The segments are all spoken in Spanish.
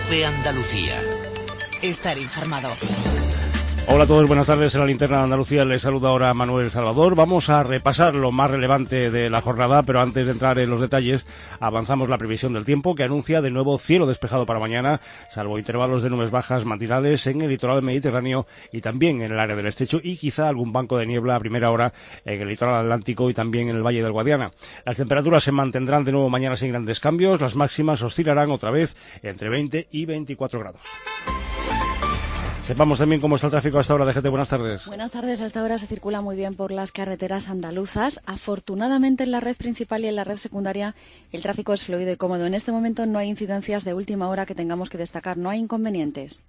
Cope Andalucía. Estar informado. Hola a todos, buenas tardes. En la Linterna de Andalucía les saluda ahora Manuel Salvador. Vamos a repasar lo más relevante de la jornada, pero antes de entrar en los detalles, avanzamos la previsión del tiempo, que anuncia de nuevo cielo despejado para mañana, salvo intervalos de nubes bajas matinales en el litoral mediterráneo y también en el área del Estrecho, y quizá algún banco de niebla a primera hora en el litoral atlántico y también en el Valle del Guadiana. Las temperaturas se mantendrán de nuevo mañana sin grandes cambios. Las máximas oscilarán otra vez entre 20 y 24 grados. Sepamos también cómo está el tráfico a esta hora. DGT, buenas tardes. Buenas tardes. A esta hora se circula muy bien por las carreteras andaluzas. Afortunadamente, en la red principal y en la red secundaria el tráfico es fluido y cómodo. En este momento no hay incidencias de última hora que tengamos que destacar. No hay inconvenientes.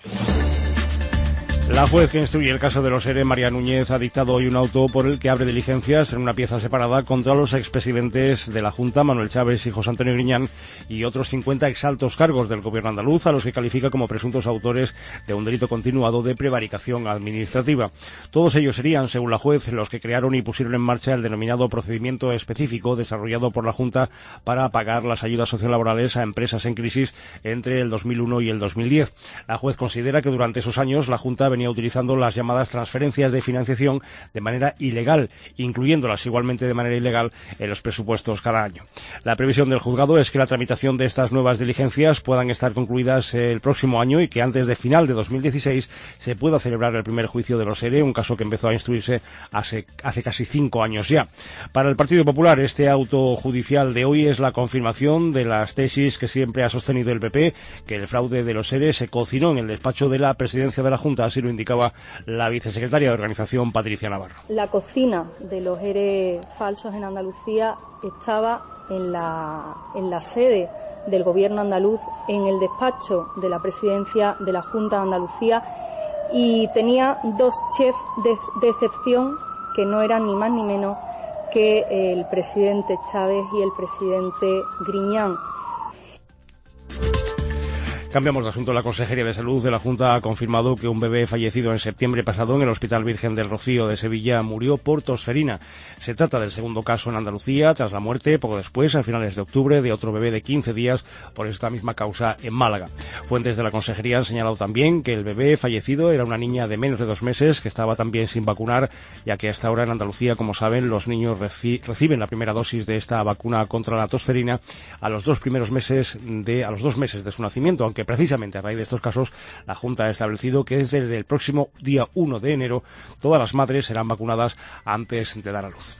La juez que instruye el caso de los ERE, María Núñez, ha dictado hoy un auto por el que abre diligencias en una pieza separada contra los expresidentes de la Junta, Manuel Chávez y José Antonio Griñán, y otros 50 exaltos cargos del gobierno andaluz, a los que califica como presuntos autores de un delito continuado de prevaricación administrativa. Todos ellos serían, según la juez, los que crearon y pusieron en marcha el denominado procedimiento específico desarrollado por la Junta para pagar las ayudas sociolaborales a empresas en crisis entre el 2001 y el 2010. La juez considera que durante esos años la Junta venía utilizando las llamadas transferencias de financiación de manera ilegal, incluyéndolas igualmente de manera ilegal en los presupuestos cada año. La previsión del juzgado es que la tramitación de estas nuevas diligencias puedan estar concluidas el próximo año y que antes de final de 2016 se pueda celebrar el primer juicio de los ERE, un caso que empezó a instruirse hace casi 5 años ya. Para el Partido Popular, este auto judicial de hoy es la confirmación de las tesis que siempre ha sostenido el PP, que el fraude de los ERE se cocinó en el despacho de la presidencia de la Junta, así lo indicaba la vicesecretaria de Organización, Patricia Navarro. La cocina de los ERE falsos en Andalucía estaba en la sede del gobierno andaluz, en el despacho de la presidencia de la Junta de Andalucía, y tenía 2 chefs de excepción que no eran ni más ni menos que el presidente Chávez y el presidente Griñán. Cambiamos de asunto. La Consejería de Salud de la Junta ha confirmado que un bebé fallecido en septiembre pasado en el Hospital Virgen del Rocío de Sevilla murió por tosferina. Se trata del segundo caso en Andalucía, tras la muerte, poco después, a finales de octubre, de otro bebé de 15 días por esta misma causa en Málaga. Fuentes de la Consejería han señalado también que el bebé fallecido era una niña de menos de 2 meses que estaba también sin vacunar, ya que hasta ahora en Andalucía, como saben, los niños reciben la primera dosis de esta vacuna contra la tosferina a los 2 meses de su nacimiento, aunque precisamente a raíz de estos casos la Junta ha establecido que desde el próximo día 1 de enero todas las madres serán vacunadas antes de dar a luz.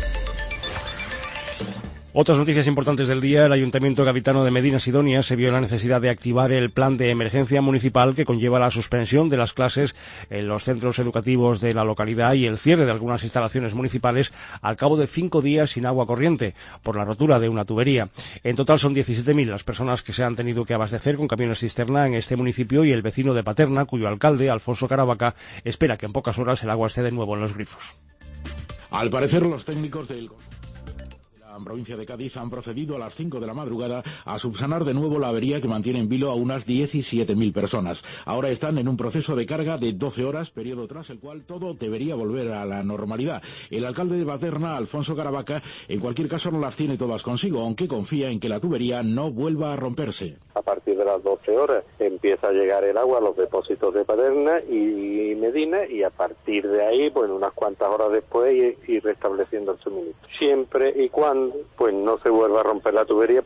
Otras noticias importantes del día. El Ayuntamiento Gaditano de Medina Sidonia se vio la necesidad de activar el plan de emergencia municipal que conlleva la suspensión de las clases en los centros educativos de la localidad y el cierre de algunas instalaciones municipales al cabo de 5 días sin agua corriente por la rotura de una tubería. En total son 17.000 las personas que se han tenido que abastecer con camiones cisterna en este municipio, y el vecino de Paterna, cuyo alcalde, Alfonso Caravaca, espera que en pocas horas el agua esté de nuevo en los grifos. Al parecer, los técnicos del la provincia de Cádiz han procedido a las 5 de la madrugada a subsanar de nuevo la avería que mantiene en vilo a unas 17.000 personas. Ahora están en un proceso de carga de 12 horas, periodo tras el cual todo debería volver a la normalidad. El alcalde de Paterna, Alfonso Caravaca, en cualquier caso no las tiene todas consigo, aunque confía en que la tubería no vuelva a romperse. A partir de las 12 horas empieza a llegar el agua a los depósitos de Paterna y Medina, y a partir de ahí, pues unas cuantas horas después, ir restableciendo el suministro. Siempre y cuando pues no se vuelva a romper la tubería.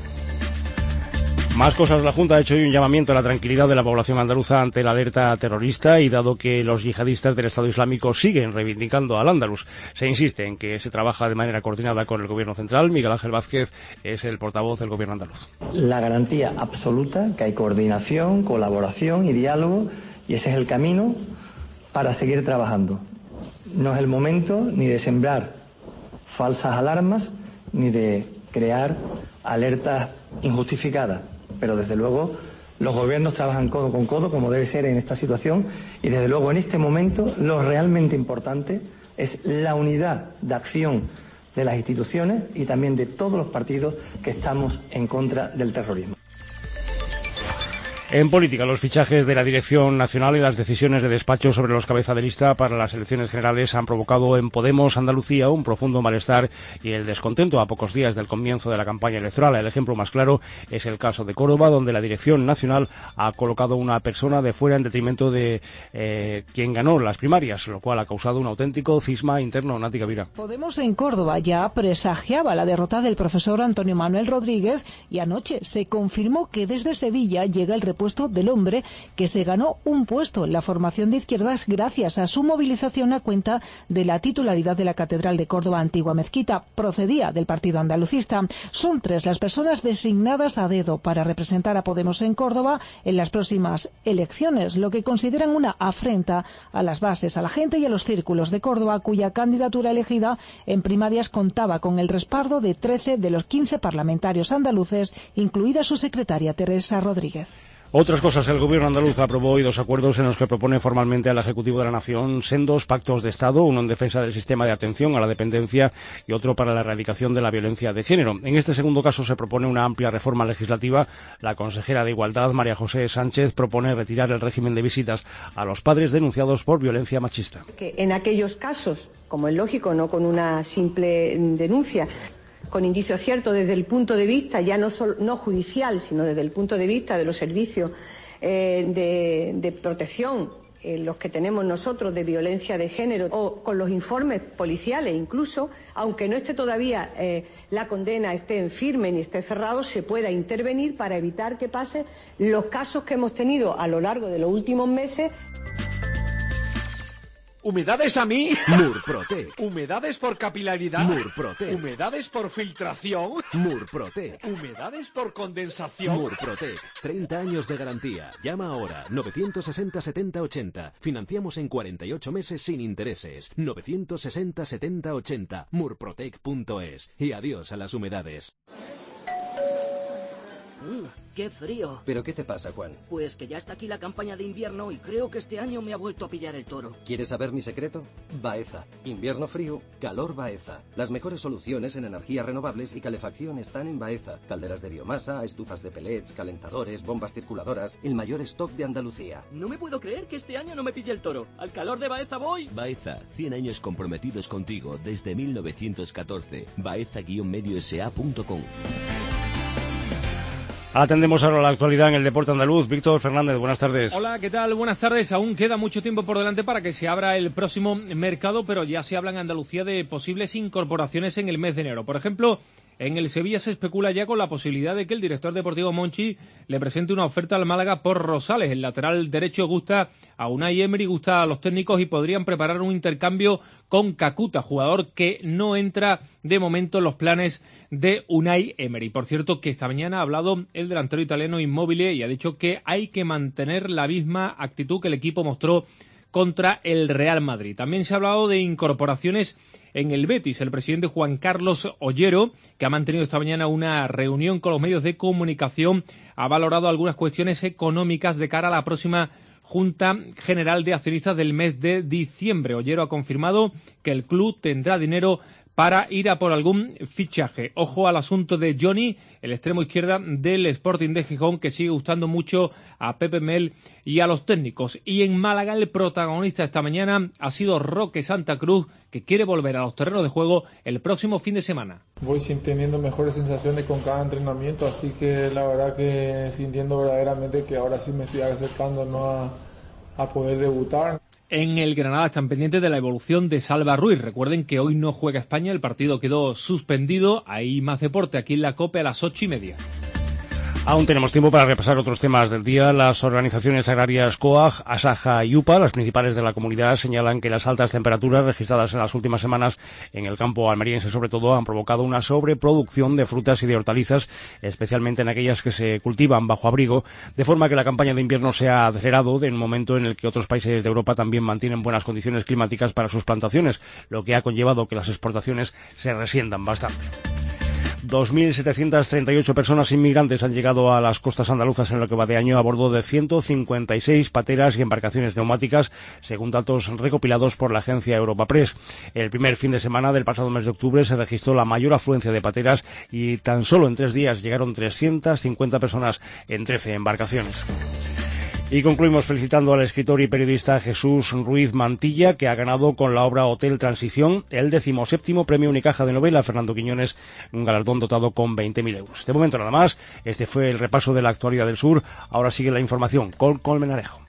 Más cosas. La Junta ha hecho hoy un llamamiento a la tranquilidad de la población andaluza ante la alerta terrorista, y dado que los yihadistas del Estado Islámico siguen reivindicando al Andalus, se insiste en que se trabaja de manera coordinada con el Gobierno central. Miguel Ángel Vázquez es el portavoz del Gobierno andaluz. La garantía absoluta que hay coordinación, colaboración y diálogo, y ese es el camino para seguir trabajando. No es el momento ni de sembrar falsas alarmas ni de crear alertas injustificadas, pero desde luego los gobiernos trabajan codo con codo, como debe ser en esta situación, y desde luego en este momento lo realmente importante es la unidad de acción de las instituciones y también de todos los partidos que estamos en contra del terrorismo. En política, los fichajes de la Dirección Nacional y las decisiones de despacho sobre los cabeza de lista para las elecciones generales han provocado en Podemos Andalucía un profundo malestar y el descontento a pocos días del comienzo de la campaña electoral. El ejemplo más claro es el caso de Córdoba, donde la Dirección Nacional ha colocado una persona de fuera en detrimento de quien ganó las primarias, lo cual ha causado un auténtico cisma interno. Nati Gavira. Podemos en Córdoba ya presagiaba la derrota del profesor Antonio Manuel Rodríguez y anoche se confirmó que desde Sevilla llega el repuesto del hombre que se ganó un puesto en la formación de izquierdas gracias a su movilización a cuenta de la titularidad de la Catedral de Córdoba Antigua Mezquita. Procedía del partido andalucista. Son 3 las personas designadas a dedo para representar a Podemos en Córdoba en las próximas elecciones, lo que consideran una afrenta a las bases, a la gente y a los círculos de Córdoba, cuya candidatura elegida en primarias contaba con el respaldo de 13 de los 15 parlamentarios andaluces, incluida su secretaria Teresa Rodríguez. Otras cosas, el gobierno andaluz aprobó hoy 2 acuerdos en los que propone formalmente al Ejecutivo de la Nación sendos pactos de Estado, uno en defensa del sistema de atención a la dependencia y otro para la erradicación de la violencia de género. En este segundo caso se propone una amplia reforma legislativa. La consejera de Igualdad, María José Sánchez, propone retirar el régimen de visitas a los padres denunciados por violencia machista. Que en aquellos casos, como es lógico, no con una simple denuncia, con indicios ciertos desde el punto de vista ya no judicial, sino desde el punto de vista de los servicios de protección, los que tenemos nosotros de violencia de género, o con los informes policiales incluso, aunque no esté todavía la condena esté en firme ni esté cerrado, se pueda intervenir para evitar que pase los casos que hemos tenido a lo largo de los últimos meses. ¿Humedades a mí? Murprotec. ¿Humedades por capilaridad? Murprotec. ¿Humedades por filtración? Murprotec. ¿Humedades por condensación? Murprotec. 30 años de garantía. Llama ahora. 960 70 80. Financiamos en 48 meses sin intereses. 960 70 80. Murprotec.es. Y adiós a las humedades. ¡Qué frío! ¿Pero qué te pasa, Juan? Pues que ya está aquí la campaña de invierno y creo que este año me ha vuelto a pillar el toro. ¿Quieres saber mi secreto? Baeza. Invierno frío, calor Baeza. Las mejores soluciones en energías renovables y calefacción están en Baeza. Calderas de biomasa, estufas de pellets, calentadores, bombas circuladoras. El mayor stock de Andalucía. No me puedo creer que este año no me pille el toro. ¡Al calor de Baeza voy! Baeza, 100 años comprometidos contigo desde 1914. Baeza-mediosa.com. Atendemos ahora la actualidad en el deporte andaluz. Víctor Fernández, buenas tardes. Hola, ¿qué tal? Buenas tardes. Aún queda mucho tiempo por delante para que se abra el próximo mercado, pero ya se habla en Andalucía de posibles incorporaciones en el mes de enero. Por ejemplo, en el Sevilla se especula ya con la posibilidad de que el director deportivo Monchi le presente una oferta al Málaga por Rosales. El lateral derecho gusta a Unai Emery, gusta a los técnicos y podrían preparar un intercambio con Kakuta, jugador que no entra de momento en los planes de Unai Emery. Por cierto, que esta mañana ha hablado el delantero italiano Immobile y ha dicho que hay que mantener la misma actitud que el equipo mostró contra el Real Madrid. También se ha hablado de incorporaciones en el Betis. El presidente Juan Carlos Ollero, que ha mantenido esta mañana una reunión con los medios de comunicación, ha valorado algunas cuestiones económicas de cara a la próxima Junta General de Accionistas del mes de diciembre. Ollero ha confirmado que el club tendrá dinero para ir a por algún fichaje. Ojo al asunto de Johnny, el extremo izquierda del Sporting de Gijón, que sigue gustando mucho a Pepe Mel y a los técnicos. Y en Málaga el protagonista esta mañana ha sido Roque Santa Cruz, que quiere volver a los terrenos de juego el próximo fin de semana. Voy teniendo mejores sensaciones con cada entrenamiento, así que la verdad que sintiendo verdaderamente que ahora sí me estoy acercando a poder debutar. En el Granada están pendientes de la evolución de Salva Ruiz. Recuerden que hoy no juega España, el partido quedó suspendido. Hay más deporte aquí en la COPE a las 8:30. Aún tenemos tiempo para repasar otros temas del día. Las organizaciones agrarias COAG, ASAJA y UPA, las principales de la comunidad, señalan que las altas temperaturas registradas en las últimas semanas en el campo almeriense, sobre todo, han provocado una sobreproducción de frutas y de hortalizas, especialmente en aquellas que se cultivan bajo abrigo, de forma que la campaña de invierno se ha acelerado en un momento en el que otros países de Europa también mantienen buenas condiciones climáticas para sus plantaciones, lo que ha conllevado que las exportaciones se resientan bastante. 2.738 personas inmigrantes han llegado a las costas andaluzas en lo que va de año a bordo de 156 pateras y embarcaciones neumáticas, según datos recopilados por la agencia Europa Press. El primer fin de semana del pasado mes de octubre se registró la mayor afluencia de pateras y tan solo en 3 días llegaron 350 personas en 13 embarcaciones. Y concluimos felicitando al escritor y periodista Jesús Ruiz Mantilla, que ha ganado con la obra Hotel Transición el 17º Premio Unicaja de Novela Fernando Quiñones, un galardón dotado con 20.000 euros. De momento nada más, este fue el repaso de la actualidad del sur. Ahora sigue la información con Colmenarejo.